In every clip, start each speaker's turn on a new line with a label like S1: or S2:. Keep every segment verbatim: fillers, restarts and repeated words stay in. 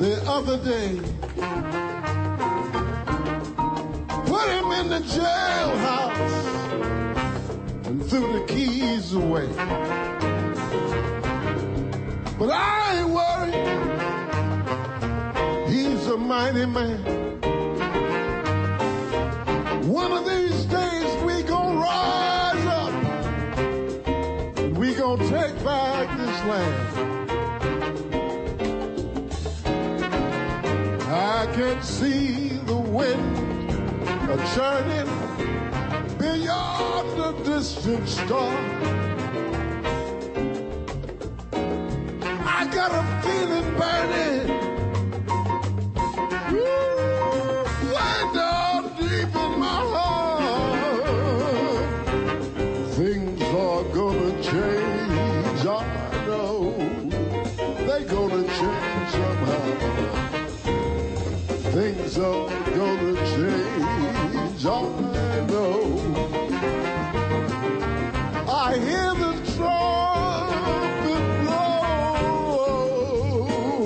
S1: the other day. Put him in the jailhouse and threw the keys away. But I ain't worried. He's a mighty man. One of these days we gonna rise up and we gonna take back this land. I can see the wind a-churning beyond the distant star. I got a feeling burning way down deep in my heart. Things are gonna change, I know. They're gonna change somehow. Things are gonna change, I know. I hear the trumpet blow.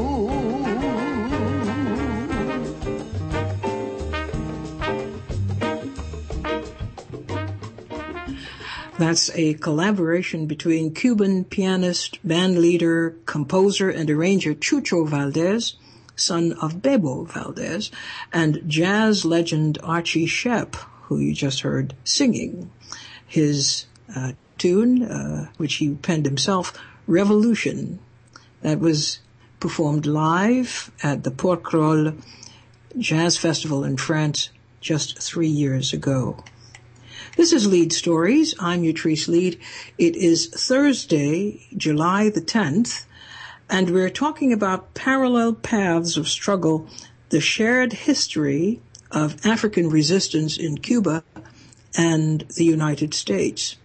S2: That's a collaboration between Cuban pianist, band leader, composer, and arranger Chucho Valdez, son of Bebo Valdez, and jazz legend Archie Shepp, who you just heard singing. His uh, tune, uh, which he penned himself, Revolution, that was performed live at the Porquerolles Jazz Festival in France just three years ago. This is Lead Stories. I'm Utrice Lead. It is Thursday, July the tenth, and we're talking about parallel paths of struggle, the shared history of African resistance in Cuba and the United States.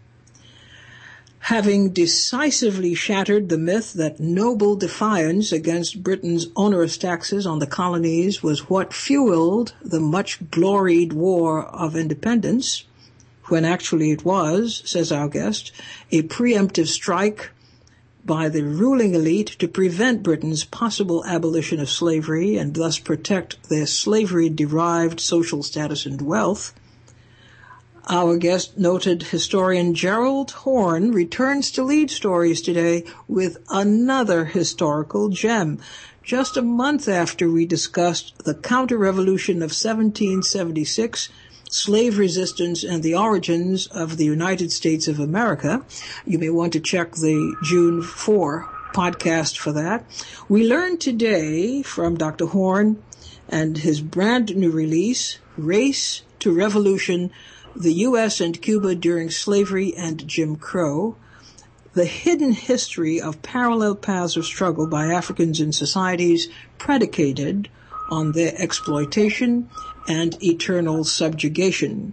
S2: Having decisively shattered the myth that noble defiance against Britain's onerous taxes on the colonies was what fueled the much-gloried War of Independence, when actually it was, says our guest, a preemptive strike by the ruling elite to prevent Britain's possible abolition of slavery and thus protect their slavery-derived social status and wealth. Our guest, noted historian Gerald Horne, returns to Lead Stories today with another historical gem. Just a month after we discussed the counter-revolution of seventeen seventy-six, slave resistance and the origins of the United States of America. You may want to check the June fourth podcast for that. We learned today from Doctor Horne and his brand new release, Race to Revolution, the U S and Cuba During Slavery and Jim Crow, the hidden history of parallel paths of struggle by Africans in societies predicated on their exploitation and eternal subjugation.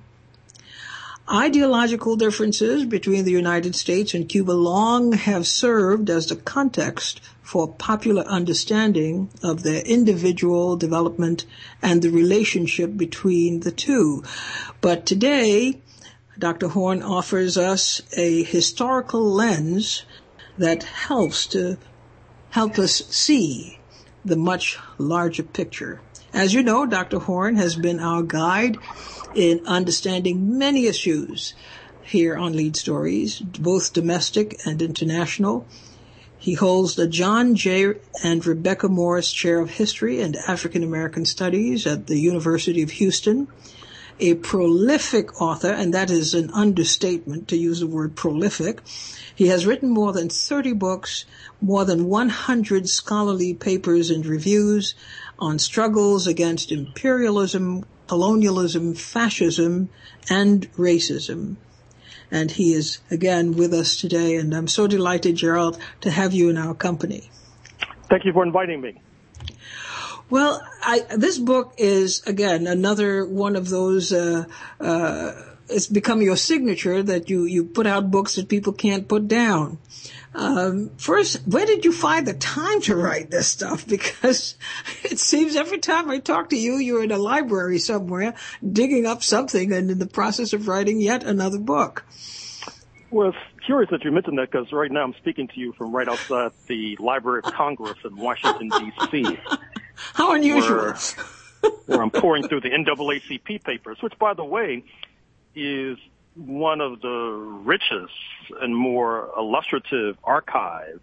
S2: Ideological differences between the United States and Cuba long have served as the context for popular understanding of their individual development and the relationship between the two. But today, Doctor Horne offers us a historical lens that helps to help us see the much larger picture. As you know, Doctor Horne has been our guide in understanding many issues here on Lead Stories, both domestic and international. He holds the John J. and Rebecca Morris Chair of History and African American Studies at the University of Houston, a prolific author, and that is an understatement to use the word prolific. He has written more than thirty books, more than one hundred scholarly papers and reviews on struggles against imperialism, colonialism, fascism, and racism. And he is, again, with us today, and I'm so delighted, Gerald, to have you in our company.
S3: Thank you for inviting me.
S2: Well, I, this book is, again, another one of those, uh, uh, it's become your signature that you, you put out books that people can't put down. Um, first, where did you find the time to write this stuff? Because it seems every time I talk to you, you're in a library somewhere digging up something and in the process of writing yet another book.
S3: Well, it's curious that you mentioned that because right now I'm speaking to you from right outside the Library of Congress in Washington, D C
S2: How unusual.
S3: Where, where I'm pouring through the N double A C P papers, which, by the way, is one of the richest and more illustrative archives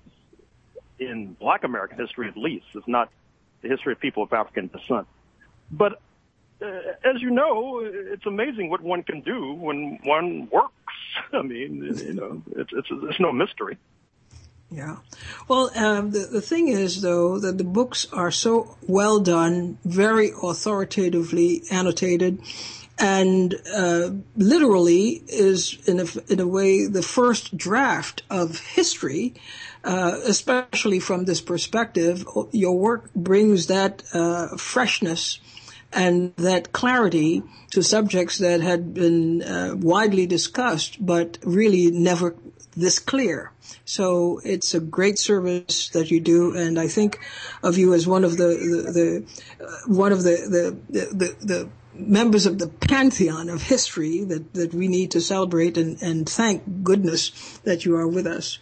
S3: in Black American history, at least, if not the history of people of African descent. But uh, as you know, it's amazing what one can do when one works. I mean, you know, it's, it's, it's no mystery.
S2: Yeah. Well, um, the, the thing is, though, that the books are so well done, very authoritatively annotated, and uh, literally is, in a, in a way, the first draft of history, uh, especially from this perspective. Your work brings that uh, freshness and that clarity to subjects that had been uh, widely discussed, but really never this clear. So it's a great service that you do, and I think of you as one of the the, the uh, one of the the, the the members of the pantheon of history that that we need to celebrate, and and thank goodness that you are with us.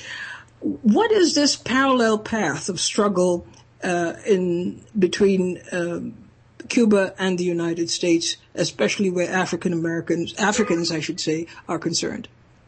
S2: What is this parallel path of struggle uh, in between uh, Cuba and the United States, especially where African Americans, Africans, I should say, are concerned?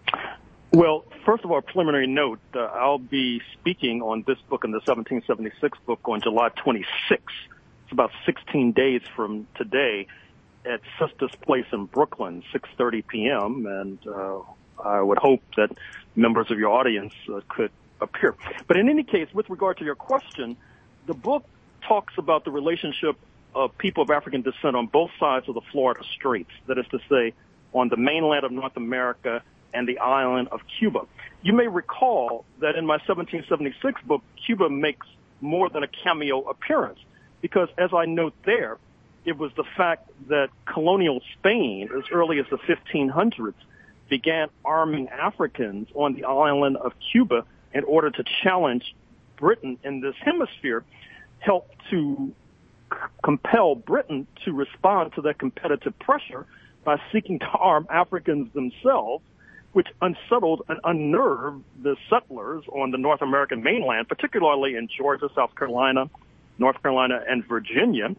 S3: Well, first of all, preliminary note, uh, I'll be speaking on this book and the seventeen seventy-six book on July twenty-sixth. It's about sixteen days from today at Sisters Place in Brooklyn, six thirty p.m., and uh, I would hope that members of your audience uh, could appear. But in any case, with regard to your question, the book talks about the relationship of people of African descent on both sides of the Florida Straits, that is to say, on the mainland of North America and the island of Cuba. You may recall that in my seventeen seventy-six book, Cuba makes more than a cameo appearance, because as I note there, it was the fact that colonial Spain, as early as the fifteen hundreds, began arming Africans on the island of Cuba in order to challenge Britain in this hemisphere, helped to c- compel Britain to respond to that competitive pressure by seeking to arm Africans themselves, which unsettled and unnerved the settlers on the North American mainland, particularly in Georgia, South Carolina, North Carolina, and Virginia,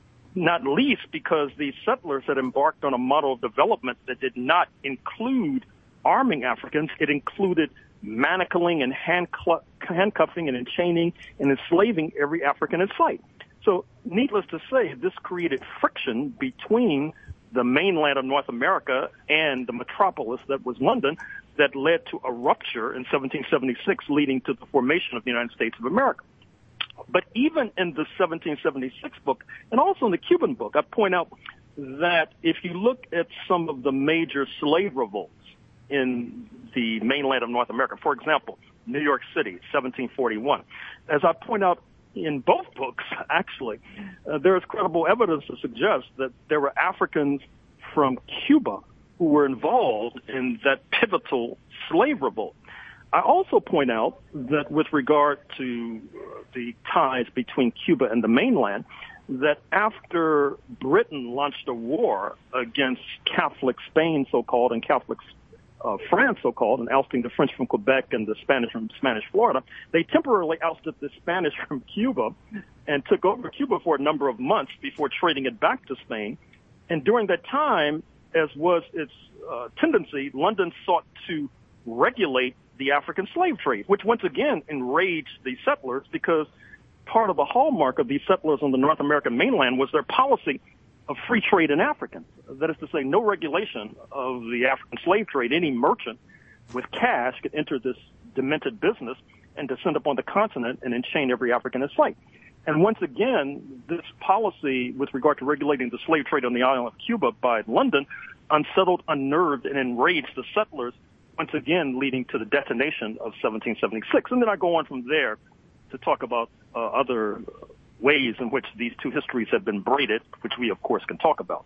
S3: not least because these settlers had embarked on a model of development that did not include arming Africans. It included manacling and handcl- handcuffing and enchaining and enslaving every African in sight. So needless to say, this created friction between the mainland of North America and the metropolis that was London, that led to a rupture in seventeen seventy-six, leading to the formation of the United States of America. But even in the seventeen seventy-six book, and also in the Cuban book, I point out that if you look at some of the major slave revolts in the mainland of North America, for example, New York City, seventeen forty-one, as I point out in both books, actually, uh, there is credible evidence to suggest that there were Africans from Cuba who were involved in that pivotal slave revolt. I also point out that with regard to the ties between Cuba and the mainland, that after Britain launched a war against Catholic Spain, so-called, and Catholic uh, France, so-called, and ousting the French from Quebec and the Spanish from Spanish Florida, they temporarily ousted the Spanish from Cuba and took over Cuba for a number of months before trading it back to Spain. And during that time, as was its uh, tendency, London sought to regulate the African slave trade, which once again enraged the settlers, because part of the hallmark of these settlers on the North American mainland was their policy of free trade in Africans. That is to say, no regulation of the African slave trade. Any merchant with cash could enter this demented business and descend upon the continent and enchain every African in sight. And once again, this policy with regard to regulating the slave trade on the island of Cuba by London unsettled, unnerved, and enraged the settlers, once again leading to the detonation of seventeen seventy-six. And then I go on from there to talk about uh, other ways in which these two histories have been braided, which we, of course, can talk about.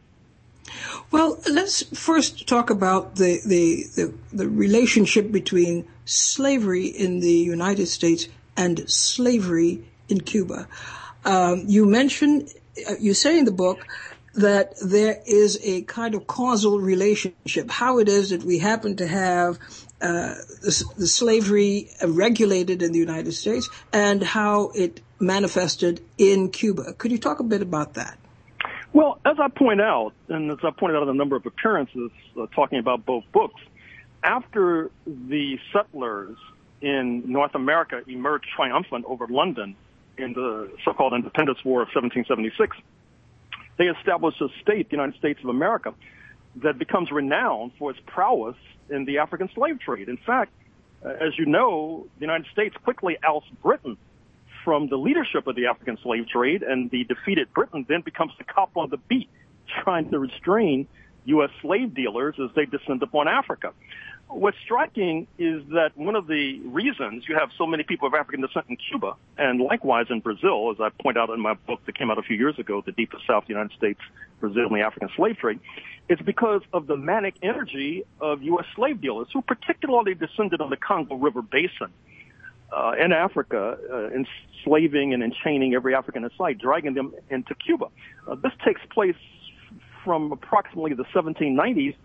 S2: Well, let's first talk about the, the, the, the relationship between slavery in the United States and slavery in Cuba. Um, you mentioned, you say in the book that there is a kind of causal relationship, how it is that we happen to have uh, the, the slavery regulated in the United States and how it manifested in Cuba. Could you talk a bit about that?
S3: Well, as I point out, and as I pointed out in a number of appearances uh, talking about both books, after the settlers in North America emerged triumphant over London in the so-called Independence War of seventeen seventy-six, they established a state, the United States of America, that becomes renowned for its prowess in the African slave trade. In fact, uh, as you know, the United States quickly ousts Britain from the leadership of the African slave trade, and the defeated Britain then becomes the cop on the beat, trying to restrain U S slave dealers as they descend upon Africa. What's striking is that one of the reasons you have so many people of African descent in Cuba, and likewise in Brazil, as I point out in my book that came out a few years ago, The Deepest South, the United States, Brazil, and the African Slave Trade, it's because of the manic energy of U S slave dealers who particularly descended on the Congo River Basin uh, in Africa, uh, enslaving and enchaining every African in sight, dragging them into Cuba. Uh, this takes place from approximately the seventeen nineties.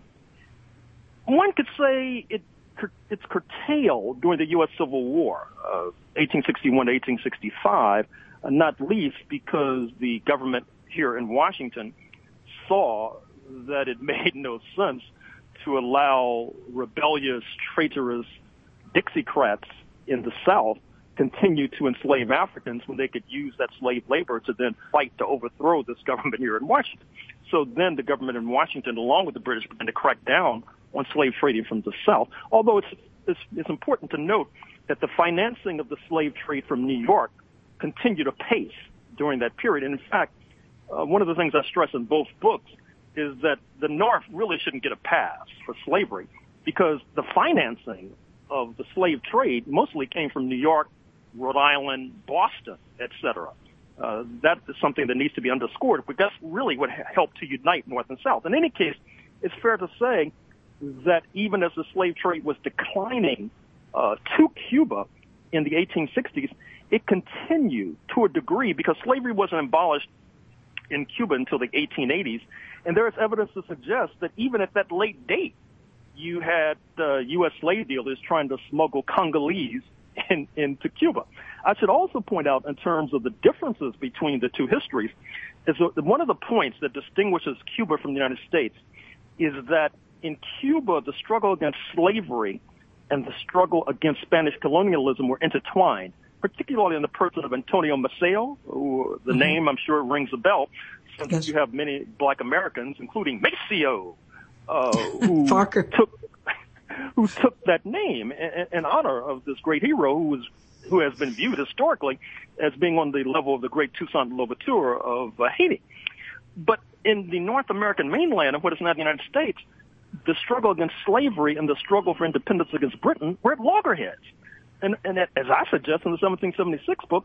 S3: One could say it, it's curtailed during the U S Civil War, uh, eighteen sixty-one to eighteen sixty-five, uh, not least because the government here in Washington saw that it made no sense to allow rebellious, traitorous Dixiecrats in the South continue to enslave Africans when they could use that slave labor to then fight to overthrow this government here in Washington. So then the government in Washington, along with the British, began to crack down on slave trading from the South. Although it's, it's, it's important to note that the financing of the slave trade from New York continued apace during that period. And in fact, uh, one of the things I stress in both books is that the North really shouldn't get a pass for slavery because the financing of the slave trade mostly came from New York, Rhode Island, Boston, et cetera. Uh, that is something that needs to be underscored because that's really what helped to unite North and South. In any case, it's fair to say that even as the slave trade was declining uh, to Cuba in the eighteen sixties, it continued to a degree because slavery wasn't abolished in Cuba until the eighteen eighties. And there is evidence to suggest that even at that late date, you had uh, U S slave dealers trying to smuggle Congolese in, into Cuba. I should also point out in terms of the differences between the two histories, is that one of the points that distinguishes Cuba from the United States is that in Cuba, the struggle against slavery and the struggle against Spanish colonialism were intertwined, particularly in the person of Antonio Maceo, who the mm-hmm. name I'm sure rings a bell, since yes. you have many black Americans, including Maceo, uh, who took who took that name in, in honor of this great hero who was who has been viewed historically as being on the level of the great Toussaint Louverture of uh, Haiti. But in the North American mainland of what is now the United States, the struggle against slavery and the struggle for independence against Britain were at loggerheads. And, and as I suggest in the seventeen seventy-six book,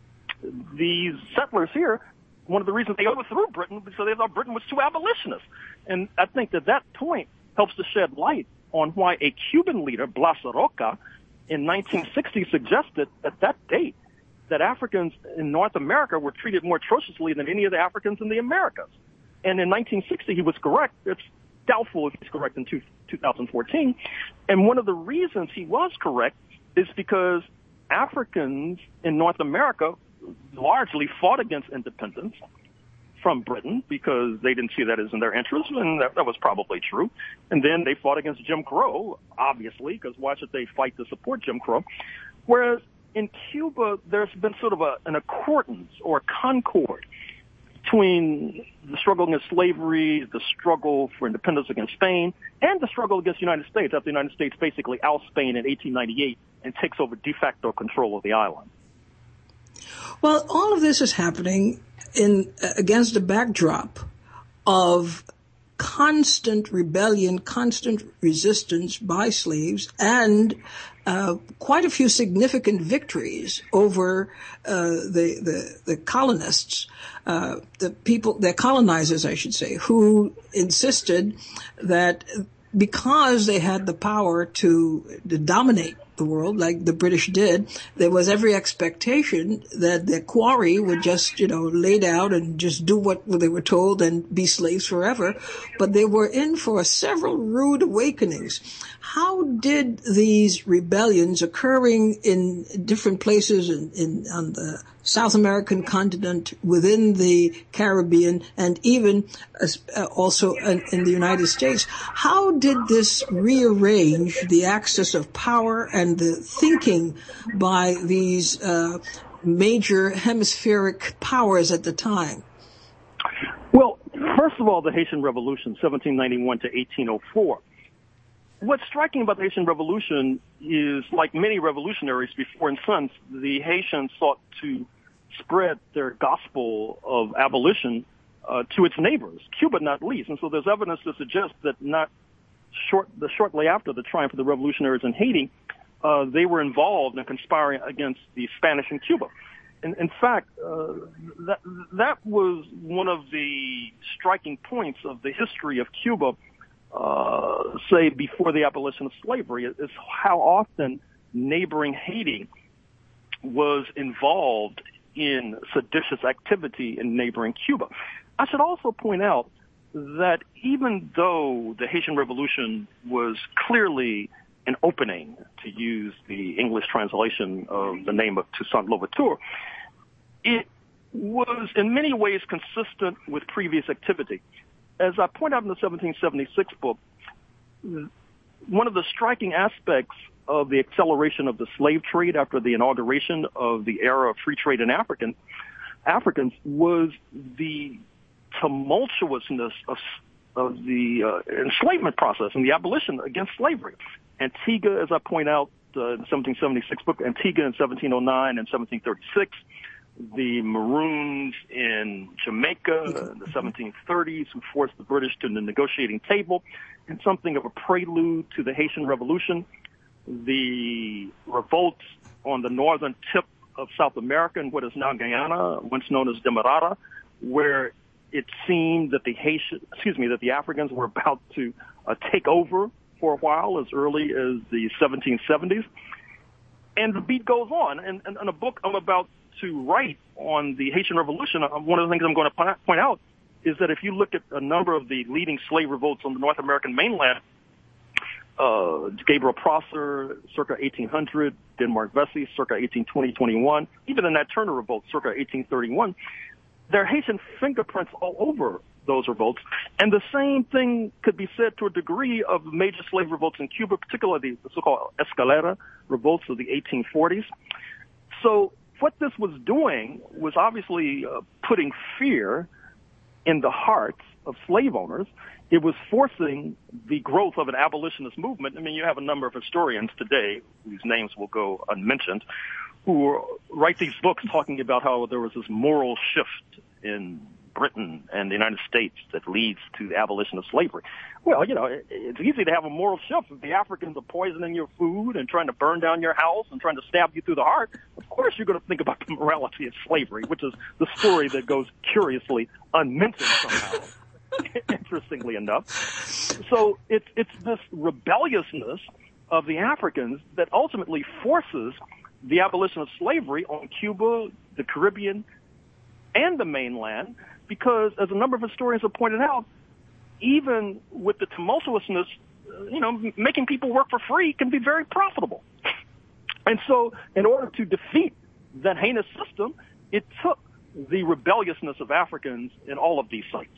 S3: these settlers here, one of the reasons they overthrew Britain was because they thought Britain was too abolitionist. And I think that that point helps to shed light on why a Cuban leader, Blas Roca, in nineteen sixty suggested at that date that Africans in North America were treated more atrociously than any of the Africans in the Americas. And in nineteen sixty, he was correct. It's doubtful if he's correct in two, two thousand fourteen. And one of the reasons he was correct is because Africans in North America largely fought against independence from Britain because they didn't see that as in their interest, and that, that was probably true. And then they fought against Jim Crow, obviously, because why should they fight to support Jim Crow? Whereas in Cuba, there's been sort of a, an accordance or a concord between the struggle against slavery, the struggle for independence against Spain, and the struggle against the United States after the United States basically ousts Spain in eighteen ninety-eight and takes over de facto control of the island.
S2: Well, all of this is happening in uh, against a backdrop of constant rebellion, constant resistance by slaves, and uh, quite a few significant victories over uh, the, the the colonists, uh, the people, the colonizers, I should say, who insisted that because they had the power to, to dominate the world like the British did, there was every expectation that the quarry would just, you know, lay down and just do what they were told and be slaves forever. But they were in for several rude awakenings. How did these rebellions occurring in different places in, in on the South American continent, within the Caribbean, and even uh, also in, in the United States. How did this rearrange the axis of power and the thinking by these uh, major hemispheric powers at the time?
S3: Well, first of all, the Haitian Revolution, seventeen ninety-one to eighteen oh four. What's striking about the Haitian Revolution is, like many revolutionaries before and since, the Haitians sought to spread their gospel of abolition uh, to its neighbors, Cuba not least. And so there's evidence to suggest that not short, the, shortly after the triumph of the revolutionaries in Haiti, uh, they were involved in conspiring against the Spanish in Cuba. In, in fact, uh, that, that was one of the striking points of the history of Cuba, uh, say, before the abolition of slavery, is how often neighboring Haiti was involved in seditious activity in neighboring Cuba. I should also point out that even though the Haitian Revolution was clearly an opening, to use the English translation of the name of Toussaint Louverture, it was in many ways consistent with previous activity. As I point out in the seventeen seventy-six book, one of the striking aspects of the acceleration of the slave trade after the inauguration of the era of free trade in African, Africans was the tumultuousness of, of the uh, enslavement process and the abolition against slavery. Antigua, as I point out uh, in the seventeen seventy-six book, Antigua in seventeen oh nine and seventeen thirty-six, the Maroons in Jamaica in the seventeen thirties who forced the British to the negotiating table, and something of a prelude to the Haitian Revolution, the revolts on the northern tip of South America in what is now Guyana, once known as Demerara, where it seemed that the Haitian, excuse me, that the Africans were about to uh, take over for a while, as early as the seventeen seventies. And the beat goes on. And, and, and a book I'm about to write on the Haitian Revolution, one of the things I'm going to point out is that if you look at a number of the leading slave revolts on the North American mainland, uh, Gabriel Prosser, circa eighteen hundred, Denmark Vesey, circa eighteen twenty twenty-one, even the Nat Turner revolt, circa eighteen thirty-one, there are Haitian fingerprints all over those revolts. And the same thing could be said to a degree of major slave revolts in Cuba, particularly the so-called Escalera revolts of the eighteen forties. So what this was doing was obviously uh, putting fear in the hearts of slave owners. It was forcing the growth of an abolitionist movement. I mean, you have a number of historians today whose names will go unmentioned who write these books talking about how there was this moral shift in Britain and the United States that leads to the abolition of slavery. Well, you know, it, it's easy to have a moral shift if the Africans are poisoning your food and trying to burn down your house and trying to stab you through the heart. Of course you're going to think about the morality of slavery, which is the story that goes curiously unmentioned somehow, interestingly enough. So it's, it's this rebelliousness of the Africans that ultimately forces the abolition of slavery on Cuba, the Caribbean, and the mainland, because, as a number of historians have pointed out, even with the tumultuousness, you know, making people work for free can be very profitable. And so, in order to defeat that heinous system, it took the rebelliousness of Africans in all of these sites.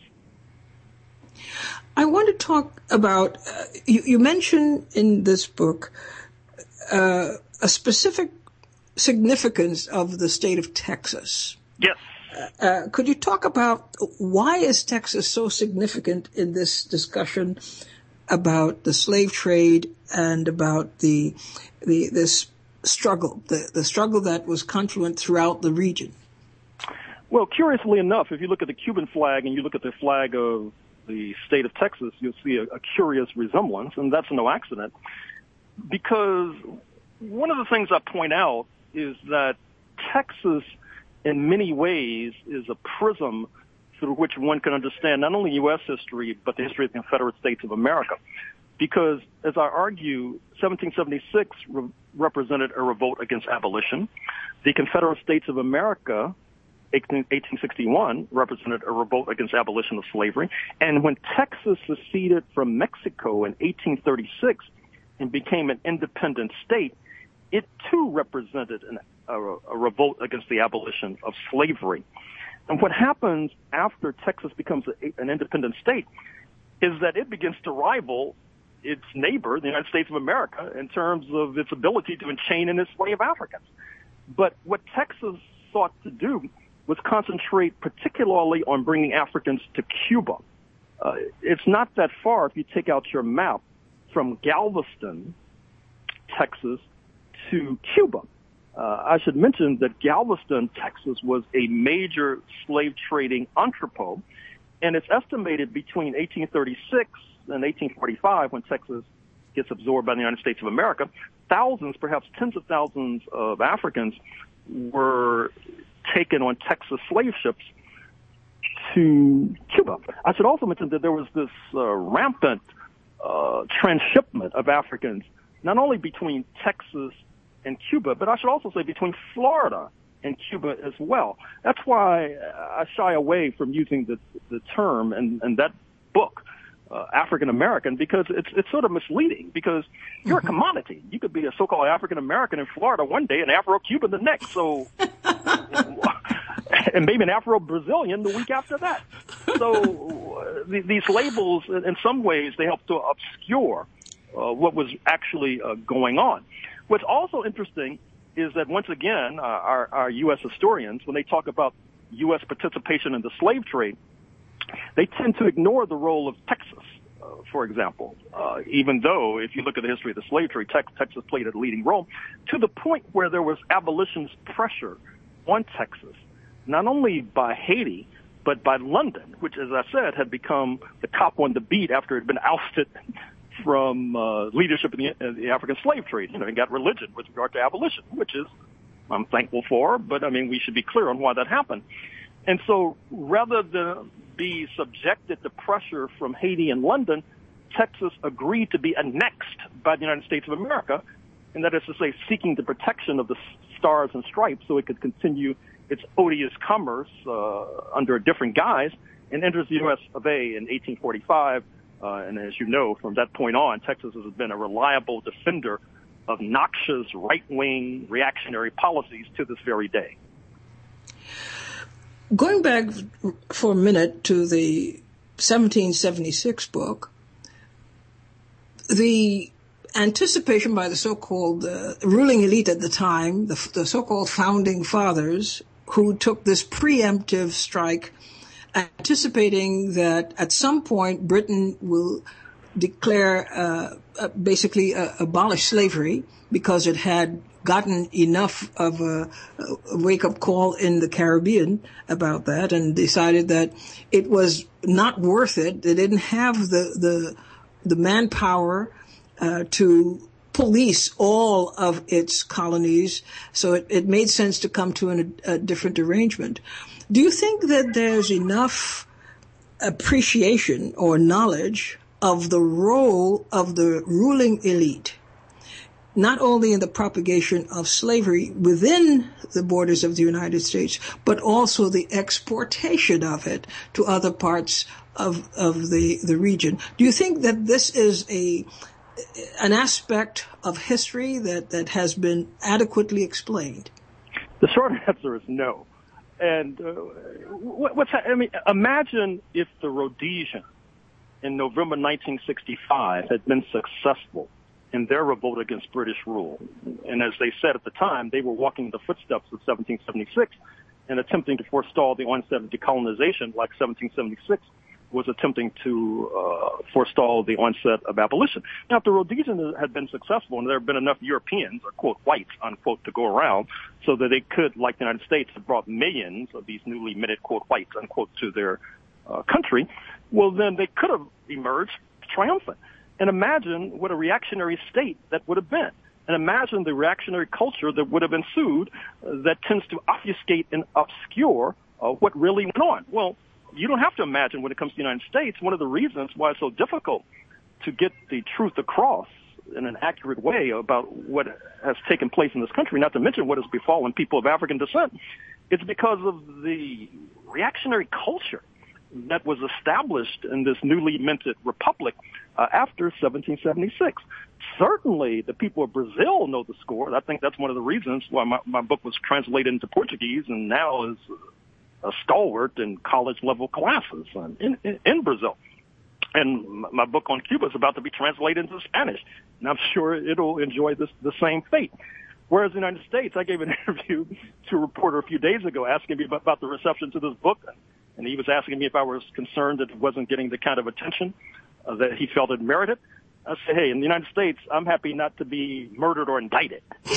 S2: I want to talk about, uh, you, you mentioned in this book uh, a specific significance of the state of Texas.
S3: Yes.
S2: Uh, could you talk about why is Texas so significant in this discussion about the slave trade and about the the this struggle, the, the struggle that was confluent throughout the region?
S3: Well, curiously enough, if you look at the Cuban flag and you look at the flag of the state of Texas, you'll see a, a curious resemblance, and that's no accident, because one of the things I point out is that Texas, in many ways, is a prism through which one can understand not only U S history, but the history of the Confederate States of America. Because, as I argue, seventeen seventy-six re- represented a revolt against abolition. The Confederate States of America, eighteen sixty-one, represented a revolt against abolition of slavery. And when Texas seceded from Mexico in eighteen thirty-six and became an independent state, it too represented an a, a revolt against the abolition of slavery. And what happens after Texas becomes a, an independent state is that it begins to rival its neighbor, the United States of America, in terms of its ability to enchain and enslave Africans. But what Texas sought to do was concentrate particularly on bringing Africans to Cuba. Uh, it's not that far if you take out your map from Galveston, Texas, to Cuba. Uh, I should mention that Galveston, Texas, was a major slave trading entrepot, and it's estimated between eighteen thirty-six and eighteen forty-five, when Texas gets absorbed by the United States of America, thousands, perhaps tens of thousands of Africans were taken on Texas slave ships to Cuba. I should also mention that there was this uh, rampant uh, transshipment of Africans, not only between Texas and Cuba, but I should also say between Florida and Cuba as well. That's why I shy away from using the, the term and, and that book, uh, African American, because it's it's sort of misleading, because you're mm-hmm. a commodity. You could be a so-called African American in Florida one day and Afro-Cuban the next. So, and maybe an Afro-Brazilian the week after that. So uh, th- these labels, in some ways, they help to obscure uh, what was actually uh, going on. What's also interesting is that, once again, uh, our, our U S historians, when they talk about U S participation in the slave trade, they tend to ignore the role of Texas, uh, for example, uh, even though, if you look at the history of the slave trade, Tex- Texas played a leading role, to the point where there was abolitionist pressure on Texas, not only by Haiti, but by London, which, as I said, had become the cop on the beat after it had been ousted from uh, leadership in the, uh, the African slave trade. You know, he got religion with regard to abolition, which is I'm thankful for, but I mean, we should be clear on why that happened. And so rather than be subjected to pressure from Haiti and London, Texas agreed to be annexed by the United States of America, and that is to say, seeking the protection of the stars and stripes so it could continue its odious commerce uh, under a different guise, and enters the U S of A in eighteen forty-five. Uh, and as you know, from that point on, Texas has been a reliable defender of noxious right-wing reactionary policies to this very day.
S2: Going back for a minute to the seventeen seventy-six book, the anticipation by the so-called uh, ruling elite at the time, the, the so-called founding fathers, who took this preemptive strike, anticipating that at some point Britain will declare, uh, uh, basically uh, abolish slavery because it had gotten enough of a, a wake-up call in the Caribbean about that, and decided that it was not worth it. They didn't have the the, the manpower uh, to police all of its colonies, so it, it made sense to come to an, a different arrangement. Do you think that there's enough appreciation or knowledge of the role of the ruling elite, not only in the propagation of slavery within the borders of the United States, but also the exportation of it to other parts of, of the, the region? Do you think that this is a an aspect of history that, that has been adequately explained?
S3: The short answer is no. And uh, what's I mean, imagine if the Rhodesians in November nineteen sixty-five had been successful in their revolt against British rule. And as they said at the time, they were walking the footsteps of seventeen seventy-six and attempting to forestall the onset of decolonization, like seventeen seventy-six was attempting to uh, forestall the onset of abolition. Now, if the Rhodesians had been successful and there had been enough Europeans, or quote, whites, unquote, to go around so that they could, like the United States, have brought millions of these newly minted, quote, whites, unquote, to their uh, country, well, then they could have emerged triumphant. And imagine what a reactionary state that would have been. And imagine the reactionary culture that would have ensued uh, that tends to obfuscate and obscure uh, what really went on. Well, you don't have to imagine when it comes to the United States. One of the reasons why it's so difficult to get the truth across in an accurate way about what has taken place in this country, not to mention what has befallen people of African descent, it's because of the reactionary culture that was established in this newly minted republic uh, after seventeen seventy-six. Certainly, the people of Brazil know the score. I think that's one of the reasons why my, my book was translated into Portuguese and now is a stalwart in college-level classes in, in, in Brazil. And my book on Cuba is about to be translated into Spanish, and I'm sure it'll enjoy this, the same fate. Whereas in the United States, I gave an interview to a reporter a few days ago asking me about, about the reception to this book, and he was asking me if I was concerned that it wasn't getting the kind of attention uh, that he felt it merited. I said, hey, in the United States, I'm happy not to be murdered or indicted.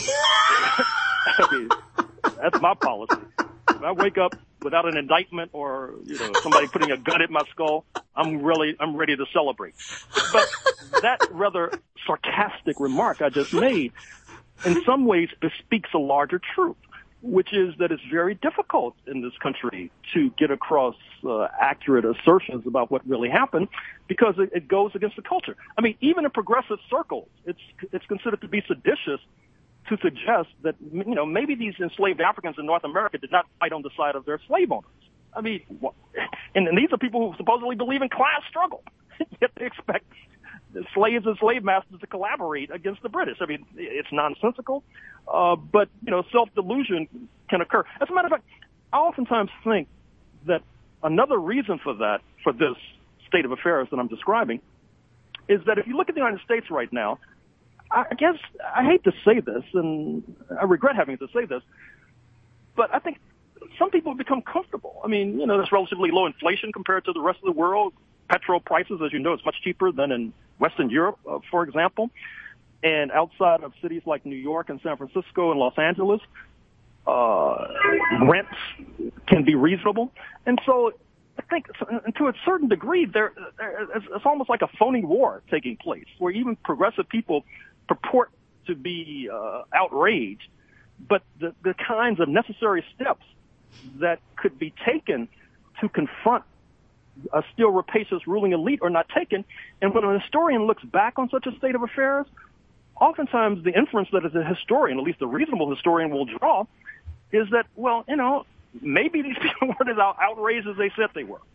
S3: I mean, that's my policy. If I wake up without an indictment or, you know, somebody putting a gun at my skull, I'm really, I'm ready to celebrate. But that rather sarcastic remark I just made in some ways bespeaks a larger truth, which is that it's very difficult in this country to get across uh, accurate assertions about what really happened because it, it goes against the culture. I mean, even in progressive circles, it's it's considered to be seditious to suggest that, you know, maybe these enslaved Africans in North America did not fight on the side of their slave owners. I mean, and, and these are people who supposedly believe in class struggle, yet they expect the slaves and slave masters to collaborate against the British. I mean, it's nonsensical, uh, but, you know, self-delusion can occur. As a matter of fact, I oftentimes think that another reason for that, for this state of affairs that I'm describing, is that if you look at the United States right now, I guess I hate to say this, and I regret having to say this, but I think some people have become comfortable. I mean, you know, there's relatively low inflation compared to the rest of the world. Petrol prices, as you know, is much cheaper than in Western Europe, uh, for example. And outside of cities like New York and San Francisco and Los Angeles, uh, rents can be reasonable. And so I think to a certain degree, there, it's almost like a phony war taking place, where even progressive people purport to be uh, outraged, but the, the kinds of necessary steps that could be taken to confront a still rapacious ruling elite are not taken. And when a historian looks back on such a state of affairs, oftentimes the inference that as a historian, at least a reasonable historian, will draw is that, well, you know, maybe these people weren't as outraged as they said they were.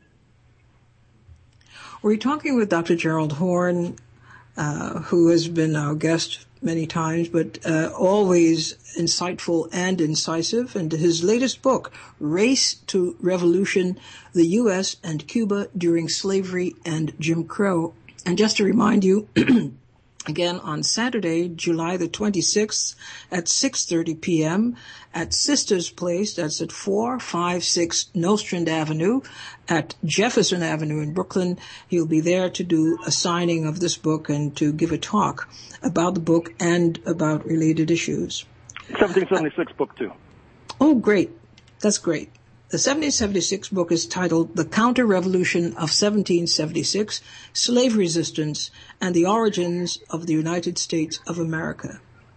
S2: We're talking with Doctor Gerald Horne, uh, who has been our guest many times, but uh, always insightful and incisive. And his latest book, Race to Revolution, the U S and Cuba During Slavery and Jim Crow. And just to remind you, again, on Saturday, July the twenty-sixth at six thirty p.m. at Sisters Place. That's at four five six Nostrand Avenue at Jefferson Avenue in Brooklyn. He'll be there to do a signing of this book and to give a talk about the book and about related issues.
S3: seventeen seventy-six book, too.
S2: Oh, great. That's great. The seventeen seventy-six book is titled The Counter-Revolution of seventeen seventy-six, Slave Resistance, and the Origins of the United States of America.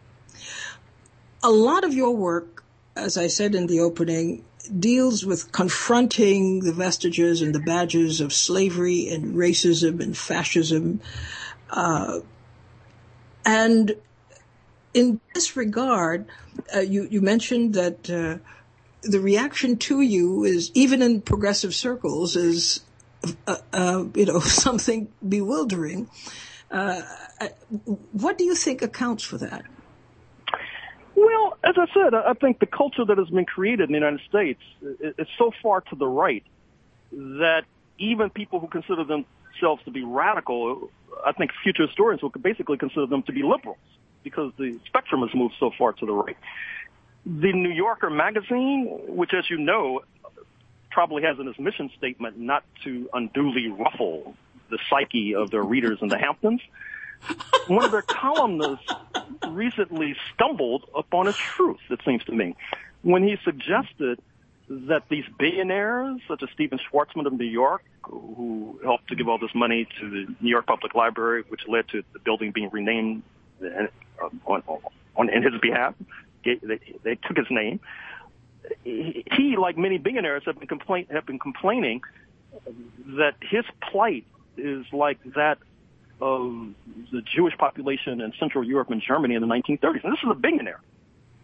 S2: A lot of your work, as I said in the opening, deals with confronting the vestiges and the badges of slavery and racism and fascism. Uh, and in this regard, uh, you, you mentioned that uh, the reaction to you is, even in progressive circles, is, uh, uh, you know, something bewildering. Uh, what do you think accounts for that?
S3: Well, as I said, I think the culture that has been created in the United States is so far to the right that even people who consider themselves to be radical, I think future historians will basically consider them to be liberals because the spectrum has moved so far to the right. The New Yorker magazine, which, as you know, probably has in its mission statement not to unduly ruffle the psyche of their readers in the Hamptons, one of their columnists recently stumbled upon a truth, it seems to me, when he suggested that these billionaires, such as Stephen Schwarzman of New York, who helped to give all this money to the New York Public Library, which led to the building being renamed on, on in his behalf, they, they took his name. He, like many billionaires, have been, complain, have been complaining that his plight is like that of the Jewish population in Central Europe and Germany in the nineteen thirties. And this is a billionaire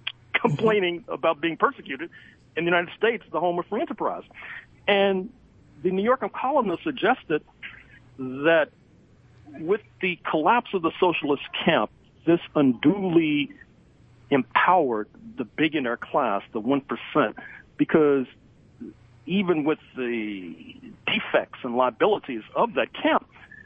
S3: complaining about being persecuted in the United States, the home of free enterprise. And the New Yorker columnist suggested that with the collapse of the socialist camp, this unduly empowered the billionaire class, the one percent, because even with the defects and liabilities of that camp,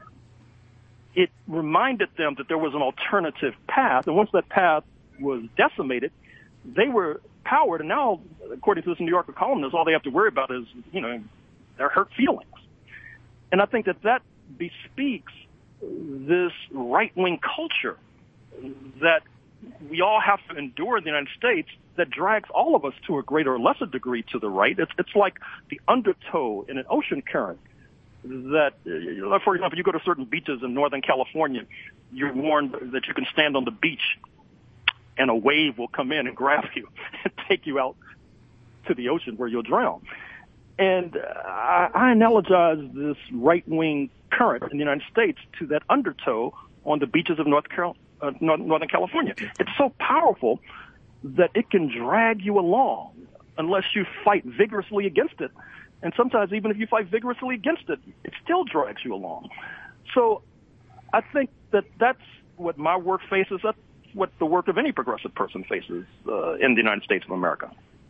S3: it reminded them that there was an alternative path. And once that path was decimated, they were powered. And now, according to this New Yorker columnist, all they have to worry about is, you know, their hurt feelings. And I think that that bespeaks this right-wing culture that we all have to endure in the United States that drags all of us to a greater or lesser degree to the right. It's, it's like the undertow in an ocean current that, uh, for example, you go to certain beaches in Northern California, you're warned that you can stand on the beach and a wave will come in and grab you and take you out to the ocean where you'll drown. And uh, I, I analogize this right-wing current in the United States to that undertow on the beaches of North Carolina. Uh, Northern California. It's so powerful that it can drag you along unless you fight vigorously against it. And sometimes even if you fight vigorously against it, it still drags you along. So I think that that's what my work faces. That's what the work of any progressive person faces uh, in the United States of America.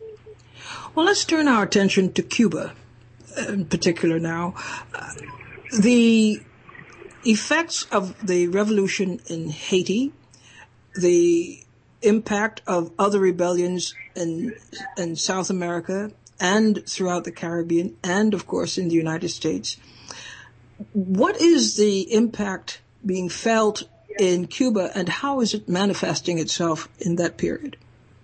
S2: Well, let's turn our attention to Cuba in particular now. Uh, the effects of the revolution in Haiti, the impact of other rebellions in, in South America and throughout the Caribbean and, of course, in the United States. What is the impact being felt in Cuba, and how is it manifesting itself in that period?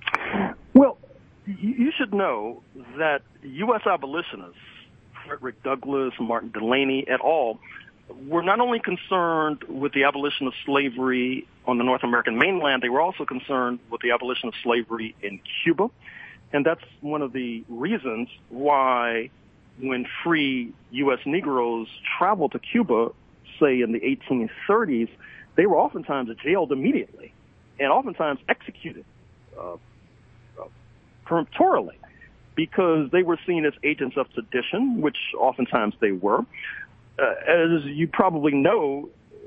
S3: Well, you should know that U S abolitionists, Frederick Douglass, Martin Delany, et al., were not only concerned with the abolition of slavery on the North American mainland, they were also concerned with the abolition of slavery in Cuba. And that's one of the reasons why when free U S Negroes traveled to Cuba, say in the eighteen thirties, they were oftentimes jailed immediately and oftentimes executed uh, uh, peremptorily because they were seen as agents of sedition, which oftentimes they were. Uh, as you probably know,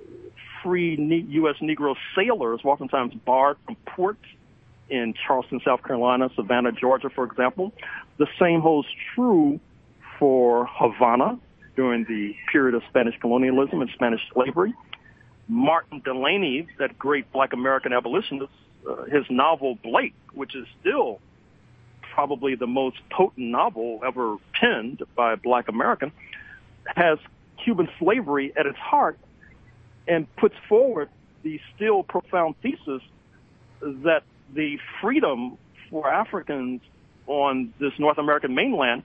S3: free ne- U S Negro sailors were oftentimes barred from ports in Charleston, South Carolina, Savannah, Georgia, for example. The same holds true for Havana during the period of Spanish colonialism and Spanish slavery. Martin Delany, that great black American abolitionist, uh, his novel Blake, which is still probably the most potent novel ever penned by a black American, has Cuban slavery at its heart and puts forward the still profound thesis that the freedom for Africans on this North American mainland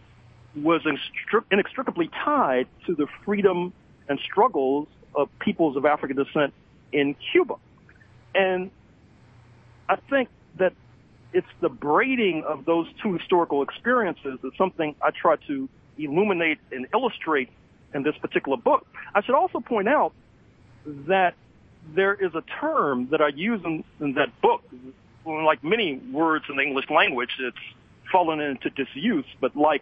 S3: was inextricably tied to the freedom and struggles of peoples of African descent in Cuba. And I think that it's the braiding of those two historical experiences is something I try to illuminate and illustrate in this particular book. I should also point out that there is a term that I use in, in that book. Like many words in the English language, it's fallen into disuse, but like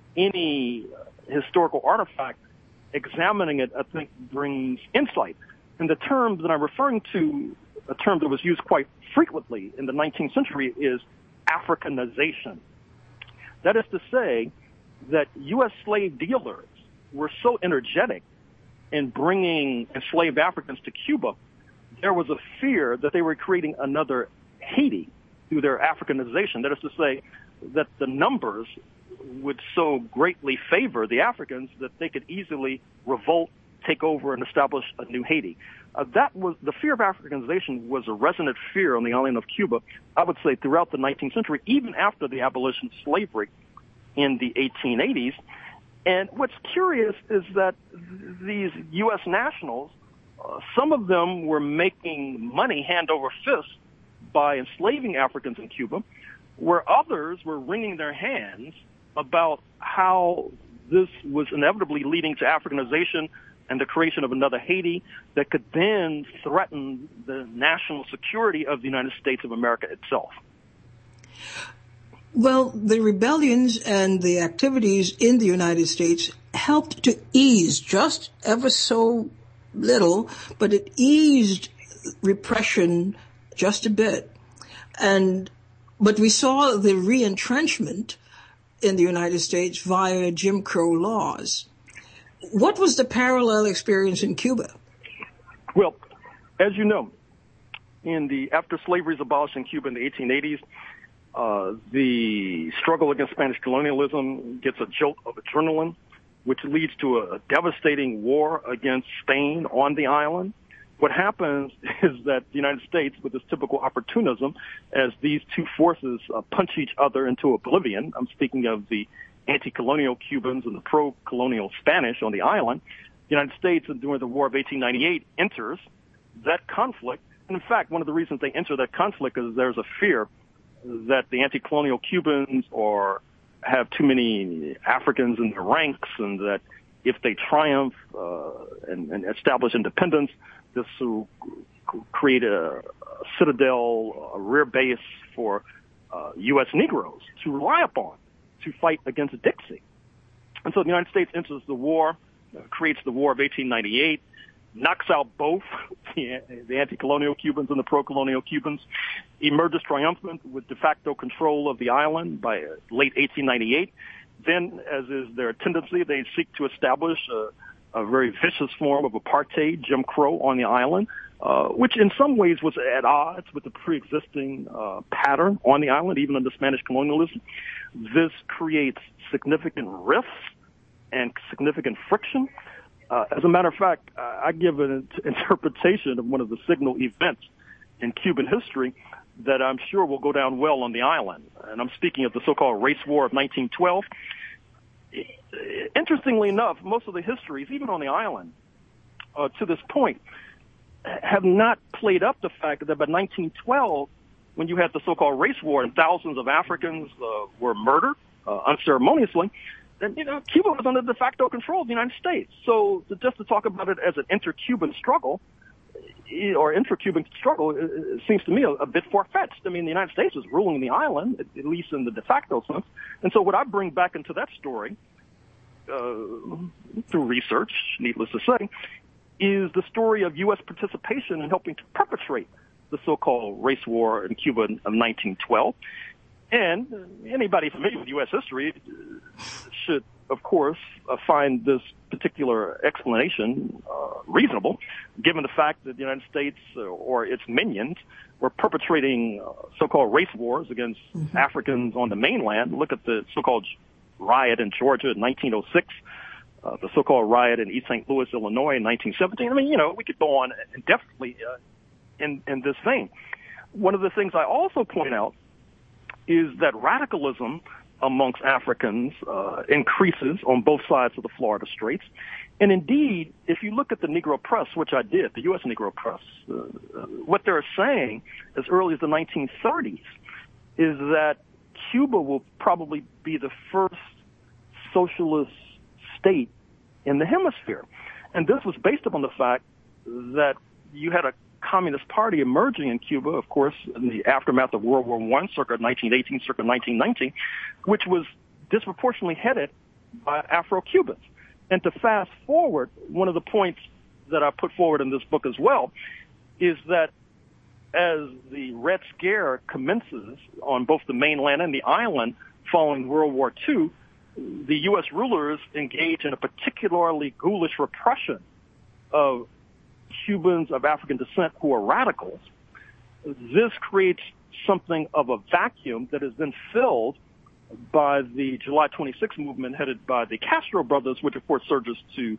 S3: any historical artifact, examining it, I think, brings insight. And the term that I'm referring to, a term that was used quite frequently in the nineteenth century, is Africanization. That is to say that U S slave dealers were so energetic in bringing enslaved Africans to Cuba, there was a fear that they were creating another Haiti through their Africanization. That is to say that the numbers would so greatly favor the Africans that they could easily revolt, take over, and establish a new Haiti. Uh, that was the fear of Africanization was a resonant fear on the island of Cuba, I would say, throughout the nineteenth century, even after the abolition of slavery in the eighteen eighties. And what's curious is that these U S nationals, uh, some of them were making money hand over fist by enslaving Africans in Cuba, where others were wringing their hands about how this was inevitably leading to Africanization and the creation of another Haiti that could then threaten the national security of the United States of America itself.
S2: Well, the rebellions and the activities in the United States helped to ease just ever so little, but it eased repression just a bit. And but we saw the re-entrenchment in the United States via Jim Crow laws. What was the parallel experience in Cuba?
S3: Well, as you know, in the after slavery is abolished in Cuba in the eighteen eighties, uh, the struggle against Spanish colonialism gets a jolt of adrenaline, which leads to a devastating war against Spain on the island. What happens is that the United States, with its typical opportunism, as these two forces uh, punch each other into oblivion, I'm speaking of the anti-colonial Cubans and the pro-colonial Spanish on the island, the United States, during the War of eighteen ninety-eight, enters that conflict. And in fact, one of the reasons they enter that conflict is there's a fear that the anti-colonial Cubans or have too many Africans in their ranks, and that if they triumph uh, and, and establish independence, this will create a, a citadel, a rear base for uh, U S Negroes to rely upon to fight against Dixie. And so the United States enters the war, uh, creates the War of eighteen ninety-eight, knocks out both the, the anti-colonial Cubans and the pro-colonial Cubans, emerges triumphant with de facto control of the island by uh, late eighteen ninety-eight. Then, as is their tendency, they seek to establish a, a very vicious form of apartheid, Jim Crow, on the island, uh, which in some ways was at odds with the pre-existing uh, pattern on the island, even under Spanish colonialism. This creates significant rifts and significant friction. Uh, as a matter of fact, uh, I give an interpretation of one of the signal events in Cuban history that I'm sure will go down well on the island. And I'm speaking of the so-called race war of nineteen twelve. Interestingly enough, most of the histories, even on the island, uh, to this point, have not played up the fact that by nineteen twelve, when you had the so-called race war and thousands of Africans uh, were murdered uh, unceremoniously, then, you know, Cuba was under de facto control of the United States. So to, just to talk about it as an inter-Cuban struggle or intra-Cuban struggle, it, it seems to me a, a bit far-fetched. I mean, the United States was ruling the island, at, at least in the de facto sense. And so what I bring back into that story, uh, through research, needless to say, is the story of U S participation in helping to perpetrate the so-called race war in Cuba of nineteen twelve. And anybody familiar with U S history should, of course, uh, find this particular explanation uh, reasonable, given the fact that the United States uh, or its minions were perpetrating uh, so-called race wars against mm-hmm. Africans on the mainland. Look at the so-called riot in Georgia in nineteen oh six, uh, the so-called riot in East Saint Louis, Illinois in nineteen seventeen. I mean, you know, we could go on indefinitely uh, in, in this vein. One of the things I also point out is that radicalism amongst Africans uh, increases on both sides of the Florida Straits. And indeed, if you look at the Negro press, which I did, the U S Negro press, uh, what they're saying as early as the nineteen thirties is that Cuba will probably be the first socialist state in the hemisphere. And this was based upon the fact that you had a Communist Party emerging in Cuba, of course, in the aftermath of World War One, circa nineteen eighteen, circa nineteen nineteen, which was disproportionately headed by Afro-Cubans. And to fast forward, one of the points that I put forward in this book as well is that as the Red Scare commences on both the mainland and the island following World War Two, the U S rulers engage in a particularly ghoulish repression of Cubans of African descent who are radicals. This creates something of a vacuum that is then filled by the July twenty-sixth movement headed by the Castro brothers, which of course surges to